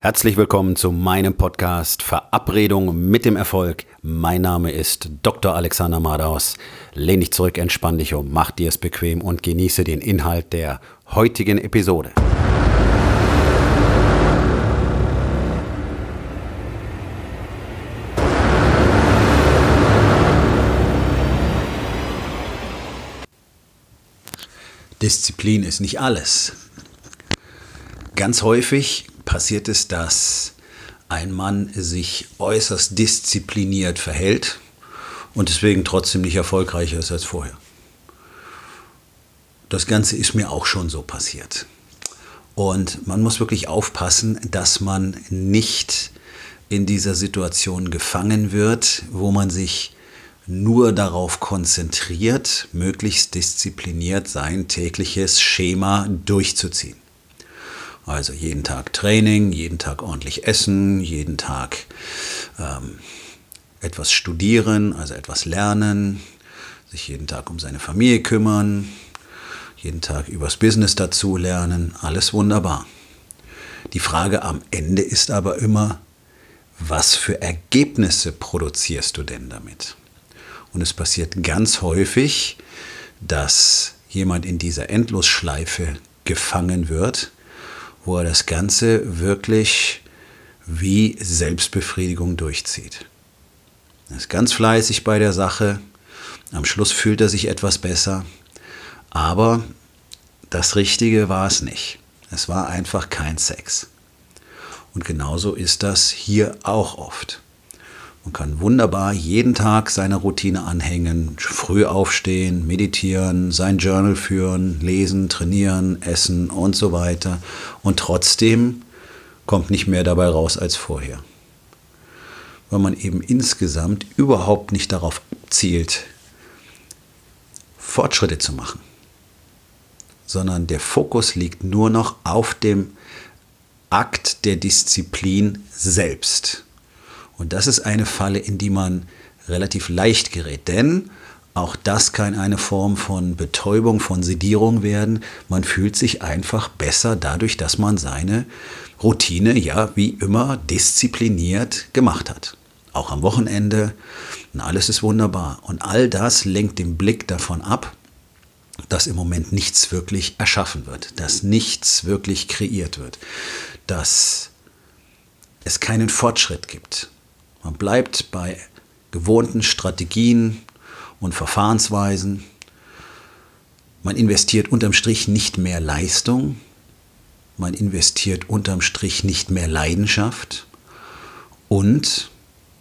Herzlich willkommen zu meinem Podcast Verabredung mit dem Erfolg. Mein Name ist Dr. Alexander Madaus. Lehn dich zurück, entspann dich um, mach dir es bequem und genieße den Inhalt der heutigen Episode. Disziplin ist nicht alles. Ganz häufig passiert es, dass ein Mann sich äußerst diszipliniert verhält und deswegen trotzdem nicht erfolgreicher ist als vorher. Das Ganze ist mir auch schon so passiert. Und man muss wirklich aufpassen, dass man nicht in dieser Situation gefangen wird, wo man sich nur darauf konzentriert, möglichst diszipliniert sein tägliches Schema durchzuziehen. Also jeden Tag Training, jeden Tag ordentlich essen, jeden Tag etwas studieren, also etwas lernen, sich jeden Tag um seine Familie kümmern, jeden Tag übers Business dazu lernen, alles wunderbar. Die Frage am Ende ist aber immer, was für Ergebnisse produzierst du denn damit? Und es passiert ganz häufig, dass jemand in dieser Endlosschleife gefangen wird, wo er das Ganze wirklich wie Selbstbefriedigung durchzieht. Er ist ganz fleißig bei der Sache, am Schluss fühlt er sich etwas besser, aber das Richtige war es nicht. Es war einfach kein Sex. Und genauso ist das hier auch oft. Man kann wunderbar jeden Tag seine Routine anhängen, früh aufstehen, meditieren, sein Journal führen, lesen, trainieren, essen und so weiter. Und trotzdem kommt nicht mehr dabei raus als vorher. Weil man eben insgesamt überhaupt nicht darauf zielt, Fortschritte zu machen. Sondern der Fokus liegt nur noch auf dem Akt der Disziplin selbst. Und das ist eine Falle, in die man relativ leicht gerät, denn auch das kann eine Form von Betäubung, von Sedierung werden. Man fühlt sich einfach besser dadurch, dass man seine Routine, ja wie immer, diszipliniert gemacht hat. Auch am Wochenende und alles ist wunderbar. Und all das lenkt den Blick davon ab, dass im Moment nichts wirklich erschaffen wird, dass nichts wirklich kreiert wird, dass es keinen Fortschritt gibt. Man bleibt bei gewohnten Strategien und Verfahrensweisen. Man investiert unterm Strich nicht mehr Leistung. Man investiert unterm Strich nicht mehr Leidenschaft. Und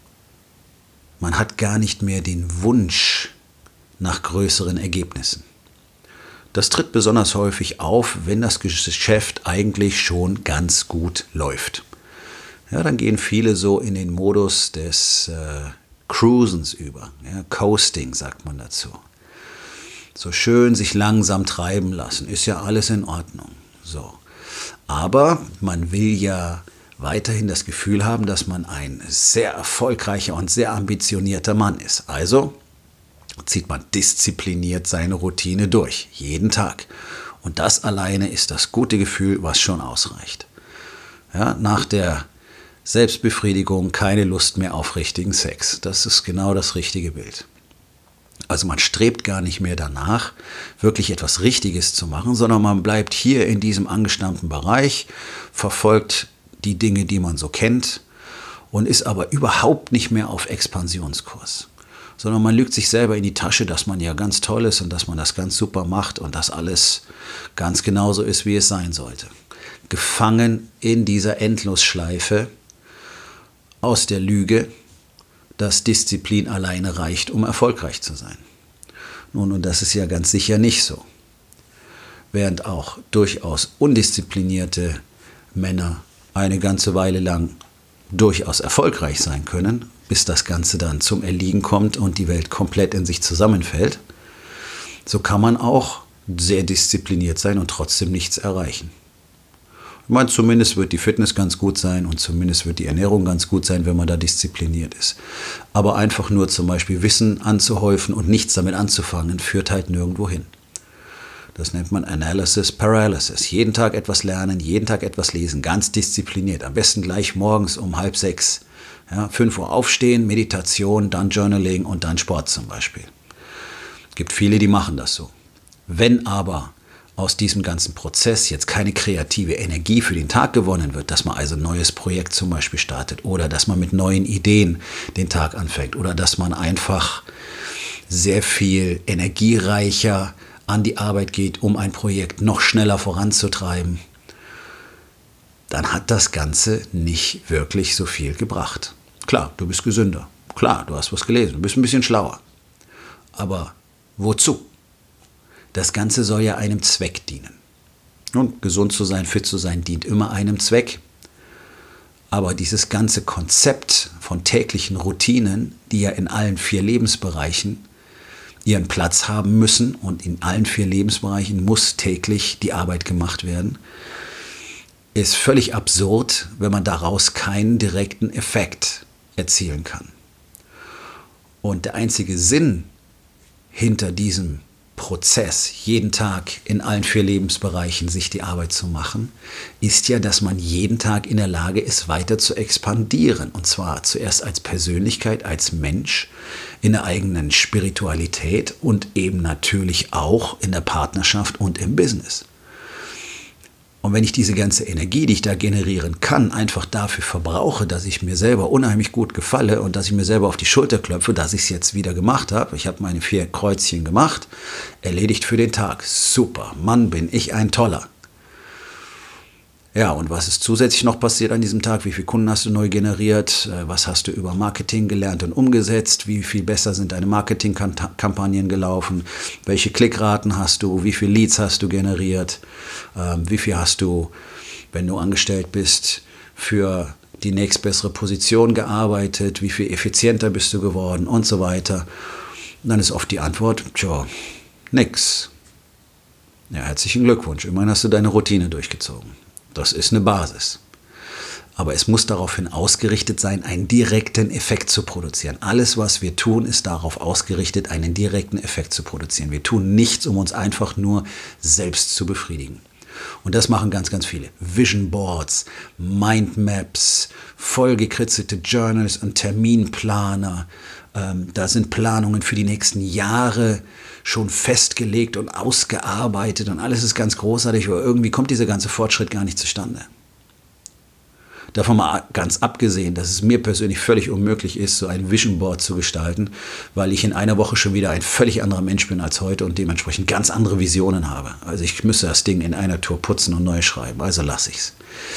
man hat gar nicht mehr den Wunsch nach größeren Ergebnissen. Das tritt besonders häufig auf, wenn das Geschäft eigentlich schon ganz gut läuft. Ja, dann gehen viele so in den Modus des Cruisens über. Ja, Coasting sagt man dazu. So schön sich langsam treiben lassen, ist ja alles in Ordnung. So. Aber man will ja weiterhin das Gefühl haben, dass man ein sehr erfolgreicher und sehr ambitionierter Mann ist. Also zieht man diszipliniert seine Routine durch, jeden Tag. Und das alleine ist das gute Gefühl, was schon ausreicht. Ja, nach der Selbstbefriedigung, keine Lust mehr auf richtigen Sex. Das ist genau das richtige Bild. Also man strebt gar nicht mehr danach, wirklich etwas Richtiges zu machen, sondern man bleibt hier in diesem angestammten Bereich, verfolgt die Dinge, die man so kennt und ist aber überhaupt nicht mehr auf Expansionskurs. Sondern man lügt sich selber in die Tasche, dass man ja ganz toll ist und dass man das ganz super macht und dass alles ganz genauso ist, wie es sein sollte. Gefangen in dieser Endlosschleife aus der Lüge, dass Disziplin alleine reicht, um erfolgreich zu sein. Nun, und das ist ja ganz sicher nicht so. Während auch durchaus undisziplinierte Männer eine ganze Weile lang durchaus erfolgreich sein können, bis das Ganze dann zum Erliegen kommt und die Welt komplett in sich zusammenfällt, so kann man auch sehr diszipliniert sein und trotzdem nichts erreichen. Ich meine, zumindest wird die Fitness ganz gut sein und zumindest wird die Ernährung ganz gut sein, wenn man da diszipliniert ist. Aber einfach nur zum Beispiel Wissen anzuhäufen und nichts damit anzufangen, führt halt nirgendwo hin. Das nennt man Analysis Paralysis. Jeden Tag etwas lernen, jeden Tag etwas lesen, ganz diszipliniert. Am besten gleich morgens um 5:30. Ja, 5 Uhr aufstehen, Meditation, dann Journaling und dann Sport zum Beispiel. Es gibt viele, die machen das so. Wenn aber aus diesem ganzen Prozess jetzt keine kreative Energie für den Tag gewonnen wird, dass man also ein neues Projekt zum Beispiel startet oder dass man mit neuen Ideen den Tag anfängt oder dass man einfach sehr viel energiereicher an die Arbeit geht, um ein Projekt noch schneller voranzutreiben, dann hat das Ganze nicht wirklich so viel gebracht. Klar, du bist gesünder. Klar, du hast was gelesen, du bist ein bisschen schlauer. Aber wozu? Das Ganze soll ja einem Zweck dienen. Und gesund zu sein, fit zu sein, dient immer einem Zweck. Aber dieses ganze Konzept von täglichen Routinen, die ja in allen 4 Lebensbereichen ihren Platz haben müssen und in allen 4 Lebensbereichen muss täglich die Arbeit gemacht werden, ist völlig absurd, wenn man daraus keinen direkten Effekt erzielen kann. Und der einzige Sinn hinter diesem Prozess, jeden Tag in allen 4 Lebensbereichen sich die Arbeit zu machen, ist ja, dass man jeden Tag in der Lage ist, weiter zu expandieren. Und zwar zuerst als Persönlichkeit, als Mensch, in der eigenen Spiritualität und eben natürlich auch in der Partnerschaft und im Business. Und wenn ich diese ganze Energie, die ich da generieren kann, einfach dafür verbrauche, dass ich mir selber unheimlich gut gefalle und dass ich mir selber auf die Schulter klopfe, dass ich es jetzt wieder gemacht habe. Ich habe meine 4 Kreuzchen gemacht, erledigt für den Tag. Super, Mann, bin ich ein Toller. Ja, und was ist zusätzlich noch passiert an diesem Tag? Wie viele Kunden hast du neu generiert? Was hast du über Marketing gelernt und umgesetzt? Wie viel besser sind deine Marketingkampagnen gelaufen? Welche Klickraten hast du? Wie viele Leads hast du generiert? Wie viel hast du, wenn du angestellt bist, für die nächstbessere Position gearbeitet? Wie viel effizienter bist du geworden? Und so weiter. Und dann ist oft die Antwort, tja, nix. Ja, herzlichen Glückwunsch. Immerhin hast du deine Routine durchgezogen. Das ist eine Basis. Aber es muss daraufhin ausgerichtet sein, einen direkten Effekt zu produzieren. Alles, was wir tun, ist darauf ausgerichtet, einen direkten Effekt zu produzieren. Wir tun nichts, um uns einfach nur selbst zu befriedigen. Und das machen ganz, ganz viele. Vision Boards, Mindmaps, vollgekritzelte Journals und Terminplaner. Da sind Planungen für die nächsten Jahre schon festgelegt und ausgearbeitet und alles ist ganz großartig, aber irgendwie kommt dieser ganze Fortschritt gar nicht zustande. Davon mal ganz abgesehen, dass es mir persönlich völlig unmöglich ist, so ein Vision Board zu gestalten, weil ich in einer Woche schon wieder ein völlig anderer Mensch bin als heute und dementsprechend ganz andere Visionen habe. Also ich müsste das Ding in einer Tour putzen und neu schreiben, also lasse ich es.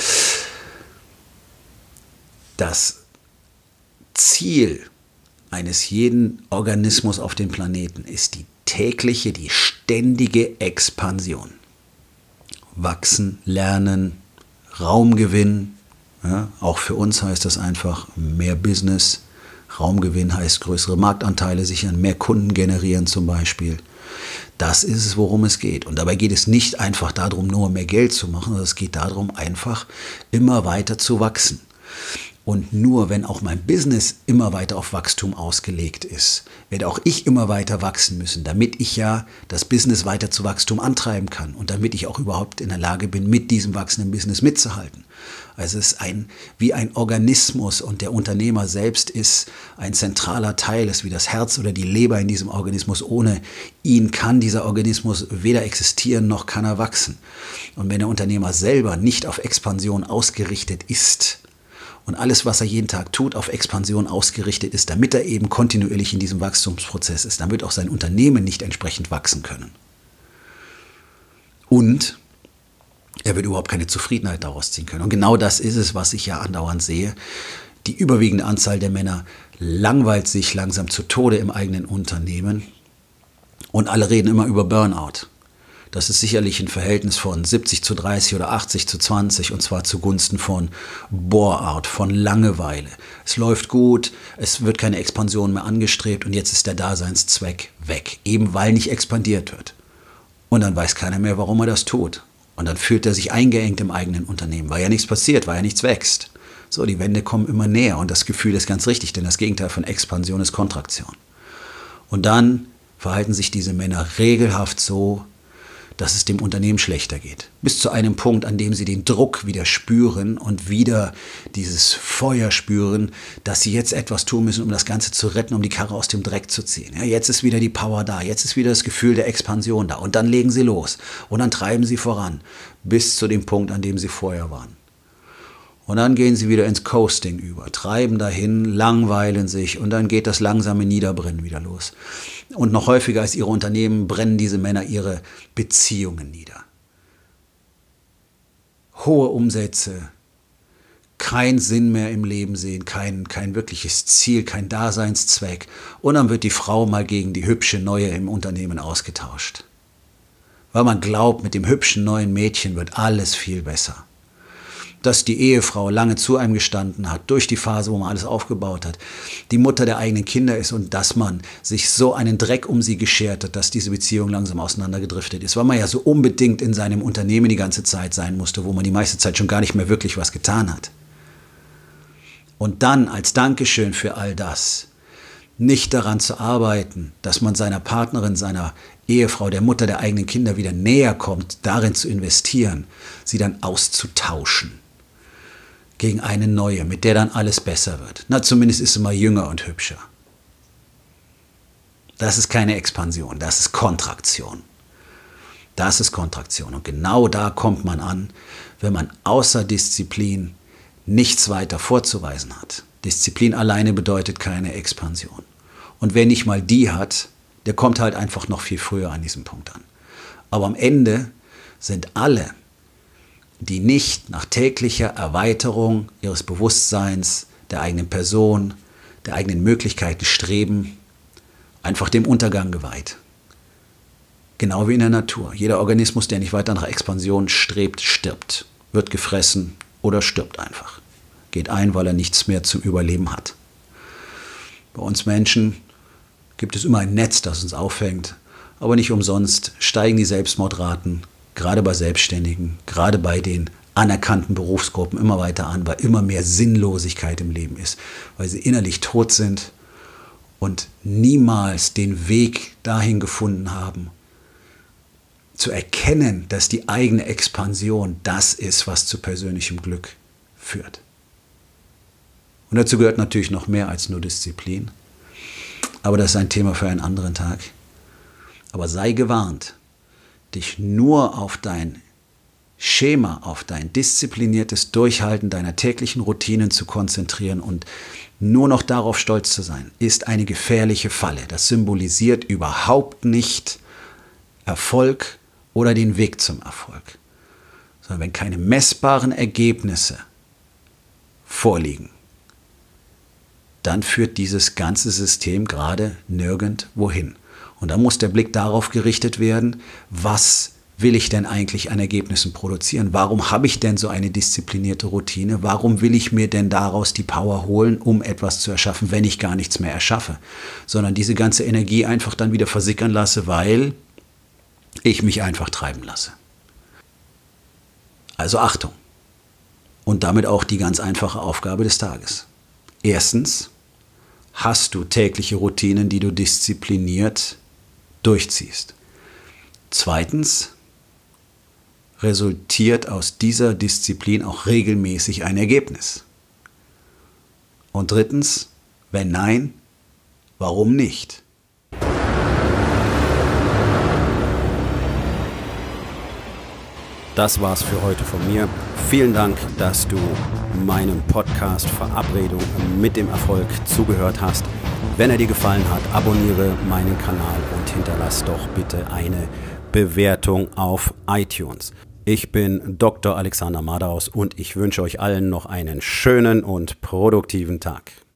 Das Ziel eines jeden Organismus auf dem Planeten ist die tägliche, die ständige Expansion. Wachsen, lernen, Raumgewinn. Ja, auch für uns heißt das einfach mehr Business. Raumgewinn heißt größere Marktanteile sichern, mehr Kunden generieren zum Beispiel. Das ist es, worum es geht. Und dabei geht es nicht einfach darum, nur mehr Geld zu machen, sondern es geht darum, einfach immer weiter zu wachsen. Und nur wenn auch mein Business immer weiter auf Wachstum ausgelegt ist, werde auch ich immer weiter wachsen müssen, damit ich ja das Business weiter zu Wachstum antreiben kann und damit ich auch überhaupt in der Lage bin, mit diesem wachsenden Business mitzuhalten. Also es ist wie ein Organismus und der Unternehmer selbst ist ein zentraler Teil, ist wie das Herz oder die Leber in diesem Organismus. Ohne ihn kann dieser Organismus weder existieren, noch kann er wachsen. Und wenn der Unternehmer selber nicht auf Expansion ausgerichtet ist, und alles, was er jeden Tag tut, auf Expansion ausgerichtet ist, damit er eben kontinuierlich in diesem Wachstumsprozess ist, dann wird auch sein Unternehmen nicht entsprechend wachsen können. Und er wird überhaupt keine Zufriedenheit daraus ziehen können. Und genau das ist es, was ich ja andauernd sehe. Die überwiegende Anzahl der Männer langweilt sich langsam zu Tode im eigenen Unternehmen und alle reden immer über Burnout. Das ist sicherlich ein Verhältnis von 70:30 oder 80:20 und zwar zugunsten von Bore-out, von Langeweile. Es läuft gut, es wird keine Expansion mehr angestrebt und jetzt ist der Daseinszweck weg, eben weil nicht expandiert wird. Und dann weiß keiner mehr, warum er das tut. Und dann fühlt er sich eingeengt im eigenen Unternehmen, weil ja nichts passiert, weil ja nichts wächst. So, die Wände kommen immer näher und das Gefühl ist ganz richtig, denn das Gegenteil von Expansion ist Kontraktion. Und dann verhalten sich diese Männer regelhaft so, dass es dem Unternehmen schlechter geht. Bis zu einem Punkt, an dem sie den Druck wieder spüren und wieder dieses Feuer spüren, dass sie jetzt etwas tun müssen, um das Ganze zu retten, um die Karre aus dem Dreck zu ziehen. Ja, jetzt ist wieder die Power da, jetzt ist wieder das Gefühl der Expansion da. Und dann legen sie los und dann treiben sie voran, bis zu dem Punkt, an dem sie vorher waren. Und dann gehen sie wieder ins Coasting über, treiben dahin, langweilen sich und dann geht das langsame Niederbrennen wieder los. Und noch häufiger als ihre Unternehmen brennen diese Männer ihre Beziehungen nieder. Hohe Umsätze, kein Sinn mehr im Leben sehen, kein wirkliches Ziel, kein Daseinszweck. Und dann wird die Frau mal gegen die hübsche Neue im Unternehmen ausgetauscht. Weil man glaubt, mit dem hübschen neuen Mädchen wird alles viel besser. Dass die Ehefrau lange zu einem gestanden hat, durch die Phase, wo man alles aufgebaut hat, die Mutter der eigenen Kinder ist und dass man sich so einen Dreck um sie geschert hat, dass diese Beziehung langsam auseinandergedriftet ist, weil man ja so unbedingt in seinem Unternehmen die ganze Zeit sein musste, wo man die meiste Zeit schon gar nicht mehr wirklich was getan hat. Und dann als Dankeschön für all das nicht daran zu arbeiten, dass man seiner Partnerin, seiner Ehefrau, der Mutter der eigenen Kinder wieder näher kommt, darin zu investieren, sie dann auszutauschen gegen eine neue, mit der dann alles besser wird. Na, zumindest ist sie mal jünger und hübscher. Das ist keine Expansion, das ist Kontraktion. Das ist Kontraktion. Und genau da kommt man an, wenn man außer Disziplin nichts weiter vorzuweisen hat. Disziplin alleine bedeutet keine Expansion. Und wer nicht mal die hat, der kommt halt einfach noch viel früher an diesem Punkt an. Aber am Ende sind alle, die nicht nach täglicher Erweiterung ihres Bewusstseins, der eigenen Person, der eigenen Möglichkeiten streben, einfach dem Untergang geweiht. Genau wie in der Natur. Jeder Organismus, der nicht weiter nach Expansion strebt, stirbt, wird gefressen oder stirbt einfach. Geht ein, weil er nichts mehr zum Überleben hat. Bei uns Menschen gibt es immer ein Netz, das uns auffängt, aber nicht umsonst steigen die Selbstmordraten, gerade bei Selbstständigen, gerade bei den anerkannten Berufsgruppen immer weiter an, weil immer mehr Sinnlosigkeit im Leben ist, weil sie innerlich tot sind und niemals den Weg dahin gefunden haben, zu erkennen, dass die eigene Expansion das ist, was zu persönlichem Glück führt. Und dazu gehört natürlich noch mehr als nur Disziplin, aber das ist ein Thema für einen anderen Tag. Aber sei gewarnt, dich nur auf dein Schema, auf dein diszipliniertes Durchhalten deiner täglichen Routinen zu konzentrieren und nur noch darauf stolz zu sein, ist eine gefährliche Falle. Das symbolisiert überhaupt nicht Erfolg oder den Weg zum Erfolg. Sondern wenn keine messbaren Ergebnisse vorliegen, dann führt dieses ganze System gerade nirgendwo hin. Und da muss der Blick darauf gerichtet werden, was will ich denn eigentlich an Ergebnissen produzieren? Warum habe ich denn so eine disziplinierte Routine? Warum will ich mir denn daraus die Power holen, um etwas zu erschaffen, wenn ich gar nichts mehr erschaffe? Sondern diese ganze Energie einfach dann wieder versickern lasse, weil ich mich einfach treiben lasse. Also Achtung. Und damit auch die ganz einfache Aufgabe des Tages. Erstens, hast du tägliche Routinen, die du diszipliniert durchziehst. Zweitens, resultiert aus dieser Disziplin auch regelmäßig ein Ergebnis. Und drittens, wenn nein, warum nicht? Das war's für heute von mir. Vielen Dank, dass du meinem Podcast Verabredung mit dem Erfolg zugehört hast. Wenn er dir gefallen hat, abonniere meinen Kanal und hinterlass doch bitte eine Bewertung auf iTunes. Ich bin Dr. Alexander Madaus und ich wünsche euch allen noch einen schönen und produktiven Tag.